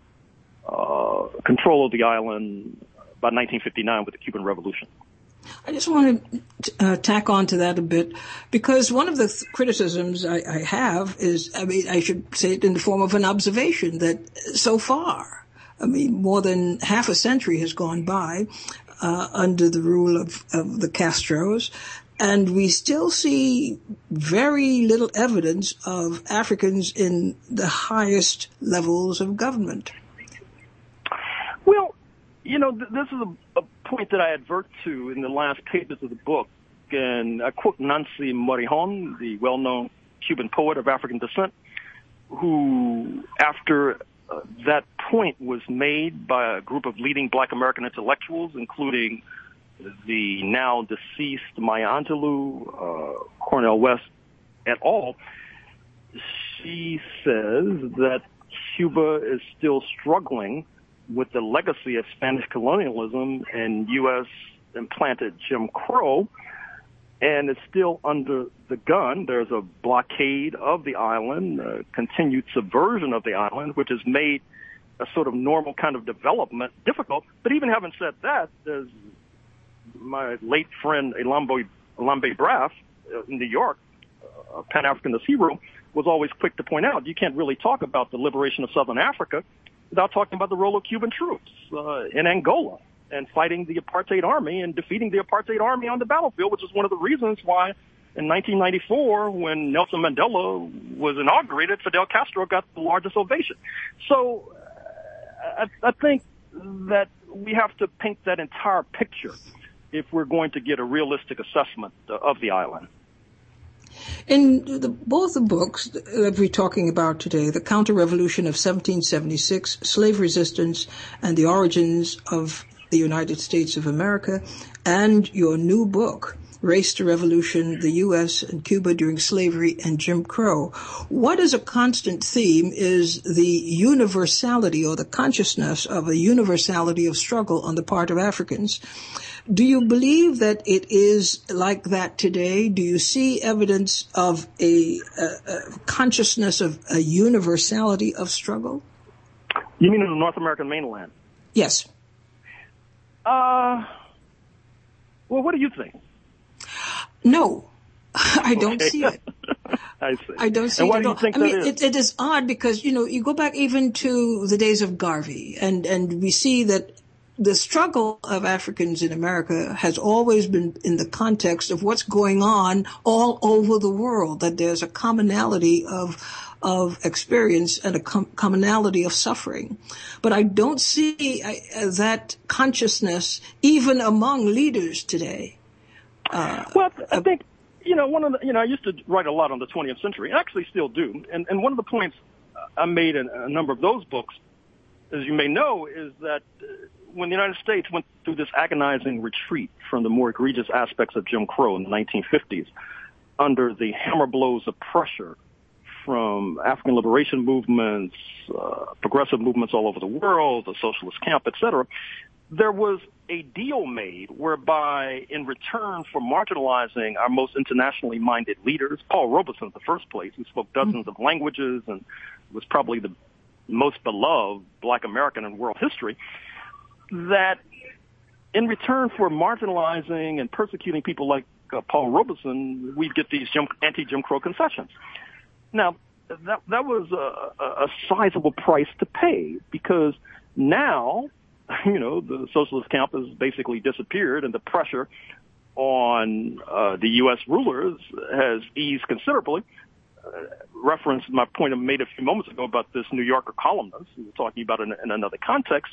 S3: uh, control of the island by nineteen fifty-nine with the Cuban Revolution.
S2: I just want to uh, tack on to that a bit, because one of the th- criticisms I, I have is, I mean, I should say it in the form of an observation that so far, I mean, more than half a century has gone by uh, under the rule of, of the Castros, and we still see very little evidence of Africans in the highest levels of government.
S3: Well, you know, th- this is a, a point that I advert to in the last pages of the book, and I quote Nancy Morejon, the well-known Cuban poet of African descent, who, after uh, that point was made by a group of leading black American intellectuals, including the now deceased Maya Angelou, uh, Cornel West, et al., she says that Cuba is still struggling with the legacy of Spanish colonialism and U S implanted Jim Crow, and it's still under the gun. There's a blockade of the island, a continued subversion of the island, which has made a sort of normal kind of development difficult. But even having said that, there's my late friend Elambe, Elambe Braff uh, in New York, a Pan-Africanist hero, was always quick to point out you can't really talk about the liberation of Southern Africa without talking about the role of Cuban troops uh, in Angola and fighting the apartheid army and defeating the apartheid army on the battlefield, which is one of the reasons why in nineteen ninety-four, when Nelson Mandela was inaugurated, Fidel Castro got the largest ovation. So uh, I, I think that we have to paint that entire picture if we're going to get a realistic assessment uh, of the island.
S2: In the, both the books that we're talking about today, The Counter-Revolution of seventeen seventy-six, Slave Resistance, and the Origins of the United States of America, and your new book, Race to Revolution, the U S and Cuba During Slavery and Jim Crow. What is a constant theme is the universality or the consciousness of a universality of struggle on the part of Africans. Do you believe that it is like that today? Do you see evidence of a, a, a consciousness of a universality of struggle?
S3: You mean in the North American mainland?
S2: Yes.
S3: Uh, well, what do you think?
S2: No, I don't
S3: okay.
S2: see it.
S3: I see.
S2: I don't see
S3: and why
S2: it
S3: do
S2: at
S3: you
S2: all.
S3: think
S2: I
S3: that
S2: mean,
S3: is?
S2: It, it is odd because, you know, you go back even to the days of Garvey, and, and we see that the struggle of Africans in America has always been in the context of what's going on all over the world, that there's a commonality of of experience and a com- commonality of suffering. But I don't see uh, that consciousness even among leaders today. Uh,
S3: well, I think, you know, one of the, you know, I used to write a lot on the twentieth century, and actually still do. And, and one of the points I made in a number of those books, as you may know, is that when the United States went through this agonizing retreat from the more egregious aspects of Jim Crow in the nineteen fifties, under the hammer blows of pressure from African liberation movements, uh, progressive movements all over the world, the socialist camp, et cetera, there was a deal made whereby in return for marginalizing our most internationally minded leaders, Paul Robeson in the first place, who spoke dozens of languages and was probably the most beloved black American in world history, that in return for marginalizing and persecuting people like uh, Paul Robeson, we'd get these Jim, anti-Jim Crow concessions. Now, that, that was a, a sizable price to pay because now, you know, the socialist camp has basically disappeared and the pressure on uh, the U S rulers has eased considerably. Uh, reference my point I made a few moments ago about this New Yorker columnist we were talking about in, in another context.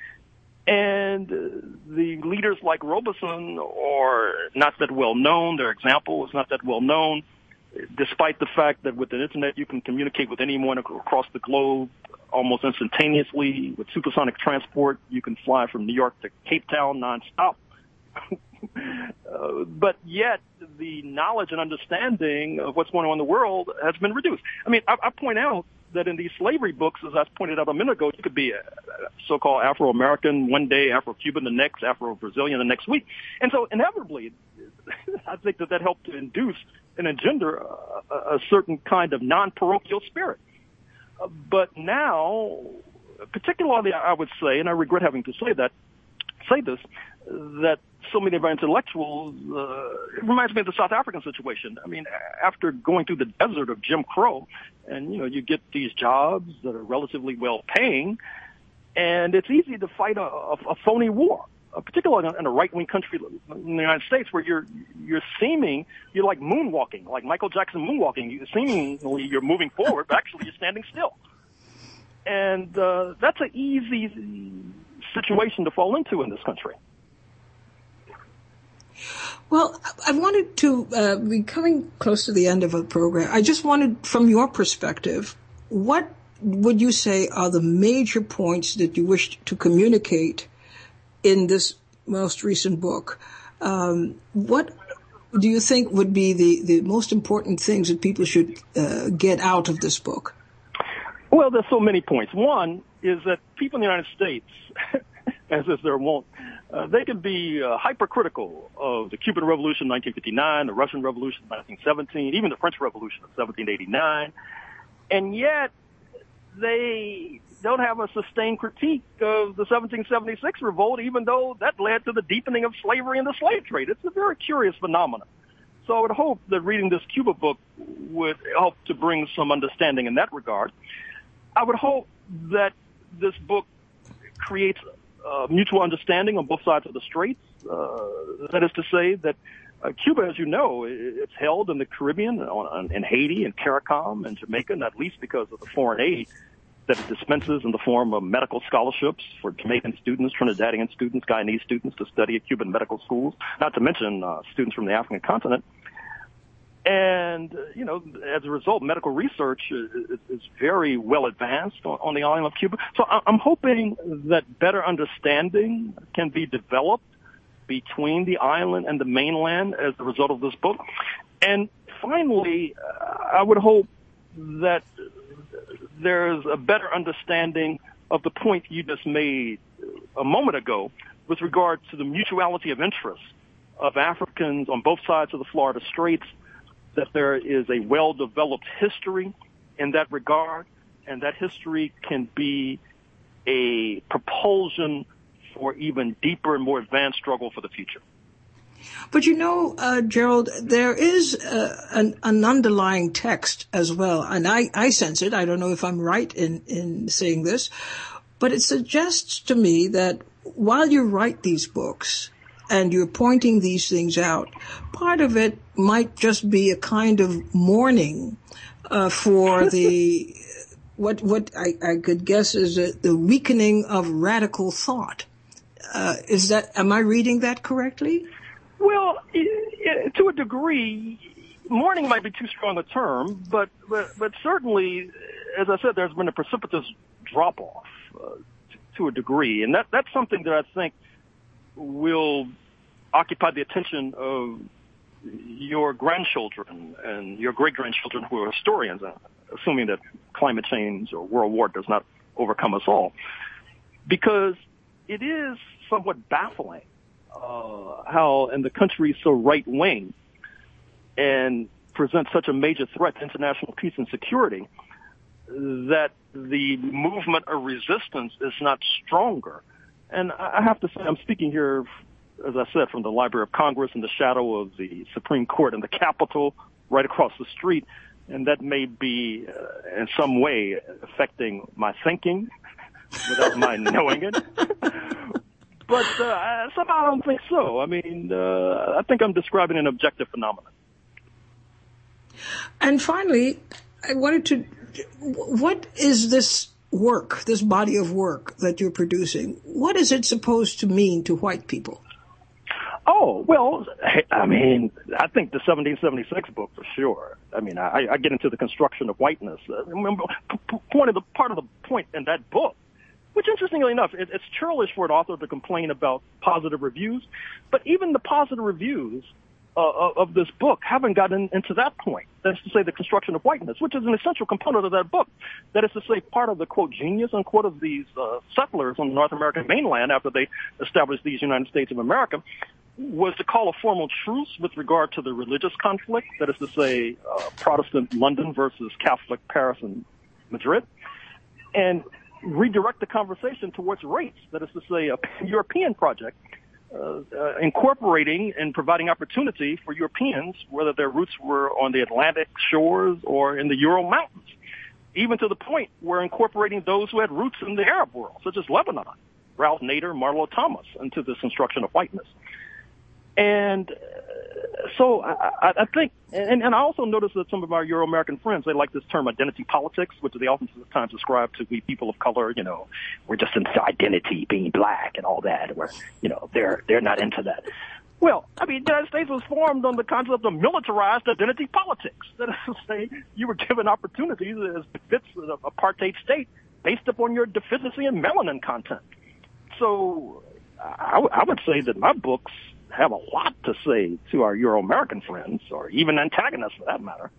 S3: And uh, the leaders like Robeson are not that well known. Their example is not that well known, despite the fact that with the Internet you can communicate with anyone across the globe almost instantaneously. With supersonic transport, you can fly from New York to Cape Town nonstop. uh, but yet the knowledge and understanding of what's going on in the world has been reduced. I mean, I, I point out that in these slavery books, as I pointed out a minute ago, you could be a so-called Afro-American one day, Afro-Cuban the next, Afro-Brazilian the next week. And so inevitably, I think that that helped to induce and engender a, a certain kind of non-parochial spirit. Uh, but now, particularly I would say, and I regret having to say that, say this, that so many of our intellectuals, uh, it reminds me of the South African situation. I mean, after going through the desert of Jim Crow, and, you know, you get these jobs that are relatively well paying, and it's easy to fight a, a, a phony war, uh, particularly in a right-wing country in the United States where you're, you're seeming, you're like moonwalking, like Michael Jackson moonwalking. You seemingly you're moving forward, but actually you're standing still. And, uh, that's an easy situation to fall into in this country.
S2: Well, I wanted to uh, be coming close to the end of the program. I just wanted, from your perspective, what would you say are the major points that you wish to communicate in this most recent book? Um, what do you think would be the, the most important things that people should uh, get out of this book?
S3: Well, there's so many points. One is that people in the United States, as is their wont, uh, they can be uh, hypercritical of the Cuban Revolution in nineteen fifty-nine, the Russian Revolution in nineteen seventeen, even the French Revolution in seventeen eighty-nine, and yet they don't have a sustained critique of the seventeen seventy-six revolt, even though that led to the deepening of slavery and the slave trade. It's a very curious phenomenon. So I would hope that reading this Cuba book would help to bring some understanding in that regard. I would hope that this book creates uh, mutual understanding on both sides of the straits. Uh, that is to say that uh, Cuba, as you know, it's held in the Caribbean, on, in Haiti and CARICOM and Jamaica, not least because of the foreign aid that it dispenses in the form of medical scholarships for Jamaican students, Trinidadian students, Guyanese students to study at Cuban medical schools, not to mention uh, students from the African continent. And, uh, you know, as a result, medical research is, is very well advanced on, on the island of Cuba. So I'm hoping that better understanding can be developed between the island and the mainland as a result of this book. And finally, I would hope that there's a better understanding of the point you just made a moment ago with regard to the mutuality of interest of Africans on both sides of the Florida Straits, that there is a well-developed history in that regard, and that history can be a propulsion for even deeper and more advanced struggle for the future.
S2: But you know, uh, Gerald, there is uh, an, an underlying text as well, and I, I sense it. I don't know if I'm right in, in saying this, but it suggests to me that while you write these books and you're pointing these things out, part of it might just be a kind of mourning uh, for the what what I, I could guess is a, the weakening of radical thought. Uh, is that am I reading that correctly?
S3: Well, to a degree, mourning might be too strong a term, but but, but certainly, as I said, there's been a precipitous drop-off uh, to a degree, and that that's something that I think will occupy the attention of your grandchildren and your great-grandchildren who are historians, assuming that climate change or world war does not overcome us all, because it is somewhat baffling Uh, how in the country so right-wing and presents such a major threat to international peace and security that the movement of resistance is not stronger. And I have to say, I'm speaking here, as I said, from the Library of Congress in the shadow of the Supreme Court in the Capitol right across the street, and that may be uh, in some way affecting my thinking without my knowing it. But uh, somehow I don't think so. I mean, uh, I think I'm describing an objective phenomenon.
S2: And finally, I wanted to, what is this work, this body of work that you're producing? What is it supposed to mean to white people?
S3: Oh, well, I mean, I think the seventeen seventy-six book for sure. I mean, I, I get into the construction of whiteness. Uh, remember, point of the, part of the point in that book, which, interestingly enough, it, it's churlish for an author to complain about positive reviews, but even the positive reviews uh, of this book haven't gotten into that point. That is to say, the construction of whiteness, which is an essential component of that book. That is to say, part of the, quote, genius, unquote, of these uh, settlers on the North American mainland after they established these United States of America was to call a formal truce with regard to the religious conflict. That is to say, uh, Protestant London versus Catholic Paris and Madrid. And redirect the conversation towards race, that is to say, a European project, uh, uh, incorporating and providing opportunity for Europeans, whether their roots were on the Atlantic shores or in the Ural Mountains, even to the point where incorporating those who had roots in the Arab world, such as Lebanon, Ralph Nader, Marlo Thomas, into this construction of whiteness. And so I, I think, and, and I also noticed that some of our Euro-American friends, they like this term identity politics, which they oftentimes describe to we people of color, you know, we're just into identity, being black and all that, where, you know, they're, they're not into that. Well, I mean, the United States was formed on the concept of militarized identity politics. That is to say, you were given opportunities as befits an apartheid state based upon your deficiency in melanin content. So I, w- I would say that my books have a lot to say to our Euro-American friends, or even antagonists for that matter.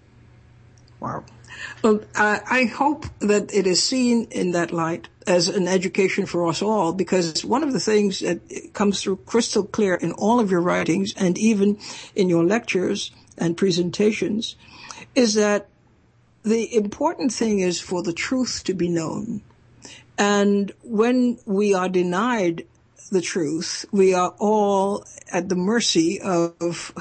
S2: Wow. Well, uh, I hope that it is seen in that light as an education for us all, because one of the things that comes through crystal clear in all of your writings and even in your lectures and presentations is that the important thing is for the truth to be known. And when we are denied the truth, we are all at the mercy of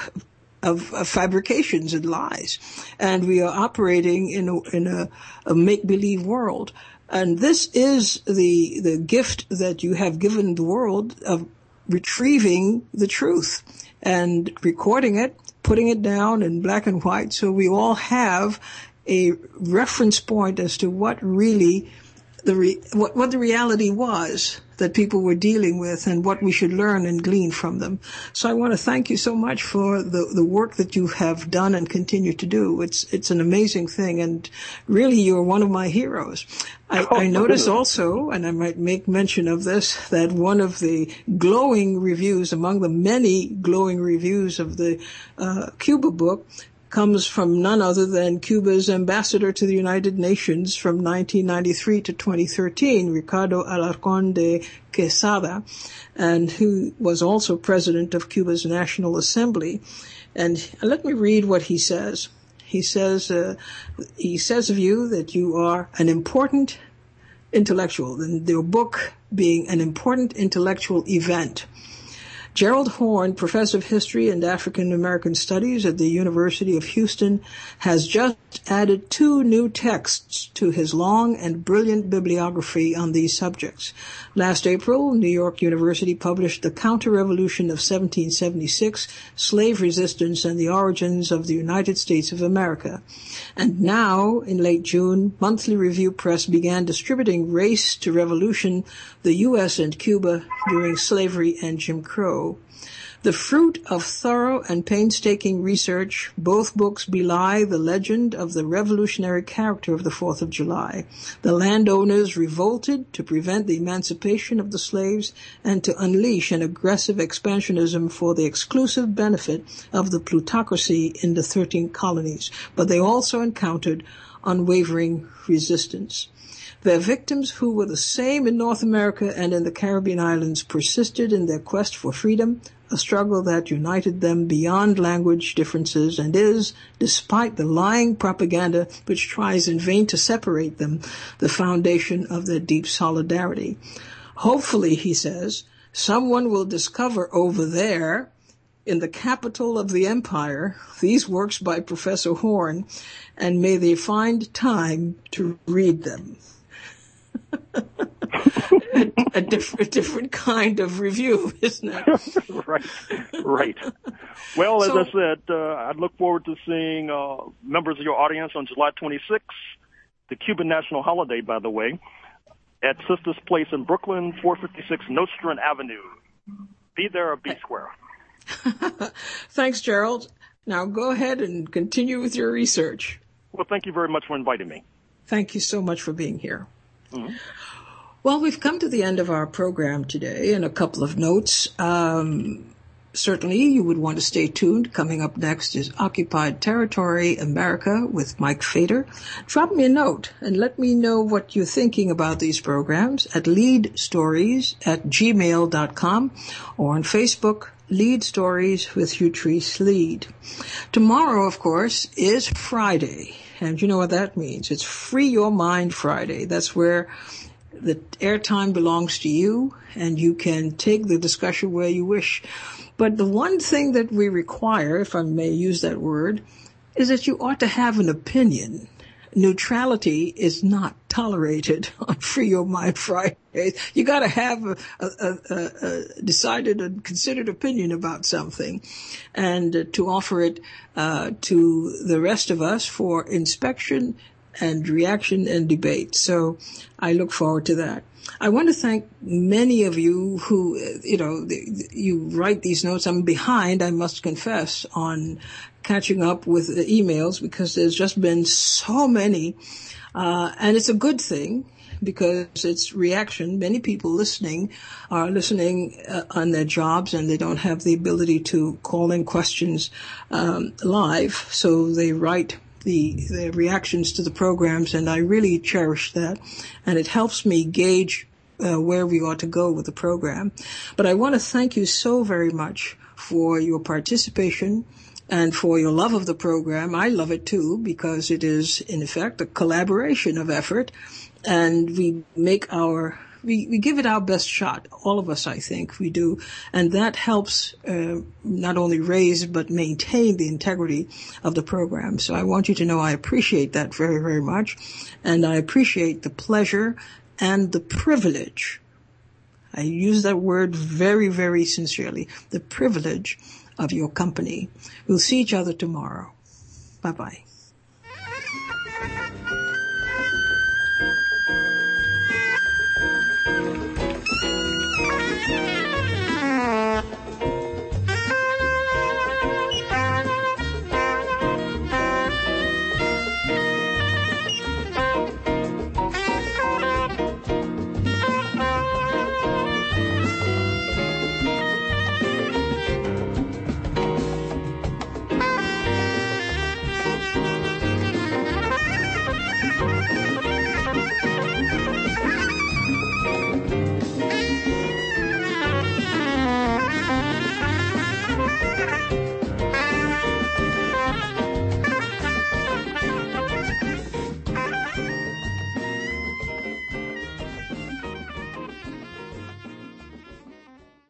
S2: Of, of fabrications and lies, and we are operating in a, in a, a make-believe world. And this is the the gift that you have given the world of retrieving the truth and recording it, putting it down in black and white, so we all have a reference point as to what really the re, what, what the reality was that people were dealing with and what we should learn and glean from them. So I want to thank you so much for the, the work that you have done and continue to do. It's it's an amazing thing, and really you're one of my heroes. I, I notice also, and I might make mention of this, that one of the glowing reviews, among the many glowing reviews of the uh, Cuba book, comes from none other than Cuba's ambassador to the United Nations from nineteen ninety-three to twenty thirteen, Ricardo Alarcón de Quesada, and who was also president of Cuba's National Assembly. And let me read what he says. He says, uh, he says of you that you are an important intellectual, and your book being an important intellectual event. Gerald Horne, professor of history and African American studies at the University of Houston, has just added two new texts to his long and brilliant bibliography on these subjects. Last April, New York University published The Counter-Revolution of seventeen seventy-six, Slave Resistance and the Origins of the United States of America. And now, in late June, Monthly Review Press began distributing Race to Revolution, the U S and Cuba during Slavery and Jim Crow. The fruit of thorough and painstaking research, both books belie the legend of the revolutionary character of the fourth of July. The landowners revolted to prevent the emancipation of the slaves and to unleash an aggressive expansionism for the exclusive benefit of the plutocracy in the thirteen colonies. But they also encountered unwavering resistance. Their victims, who were the same in North America and in the Caribbean islands, persisted in their quest for freedom, a struggle that united them beyond language differences and is, despite the lying propaganda which tries in vain to separate them, the foundation of their deep solidarity. Hopefully, he says, someone will discover over there, in the capital of the empire, these works by Professor Horne, and may they find time to read them. a, diff- a different kind of review, isn't it?
S3: right, right. Well, as
S2: so,
S3: I said, uh, I look forward to seeing uh, members of your audience on July twenty-sixth, the Cuban national holiday, by the way, at Sisters Place in Brooklyn, four fifty-six Nostrand Avenue. Be there or be square.
S2: Thanks, Gerald. Now go ahead and continue with your research.
S3: Well, thank you very much for inviting me.
S2: Thank you so much for being here.
S3: Mm-hmm.
S2: Well, we've come to the end of our program today, and a couple of notes. Um, certainly, you would want to stay tuned. Coming up next is Occupied Territory America with Mike Fader. Drop me a note and let me know what you're thinking about these programs at leadstories at gmail dot com or on Facebook, Lead Stories with Utrice Lead. Tomorrow, of course, is Friday, and you know what that means. It's Free Your Mind Friday. That's where the airtime belongs to you, and you can take the discussion where you wish. But the one thing that we require, if I may use that word, is that you ought to have an opinion. Neutrality is not tolerated on Free Your Mind Friday. You got to have a, a, a, a decided and considered opinion about something, and uh, to offer it uh, to the rest of us for inspection and reaction and debate. So I look forward to that. I want to thank many of you who, you know, you write these notes. I'm behind, I must confess, on catching up with the emails because there's just been so many. Uh, and it's a good thing because it's reaction. Many people listening are listening uh, on their jobs and they don't have the ability to call in questions um, live. So they write the, the reactions to the programs, and I really cherish that. And it helps me gauge uh, where we ought to go with the program. But I want to thank you so very much for your participation and for your love of the program. I love it too because it is, in effect, a collaboration of effort, and we make our We, we give it our best shot. All of us, I think, we do. And that helps uh, not only raise but maintain the integrity of the program. So I want you to know I appreciate that very, very much. And I appreciate the pleasure and the privilege. I use that word very, very sincerely. The privilege of your company. We'll see each other tomorrow. Bye-bye.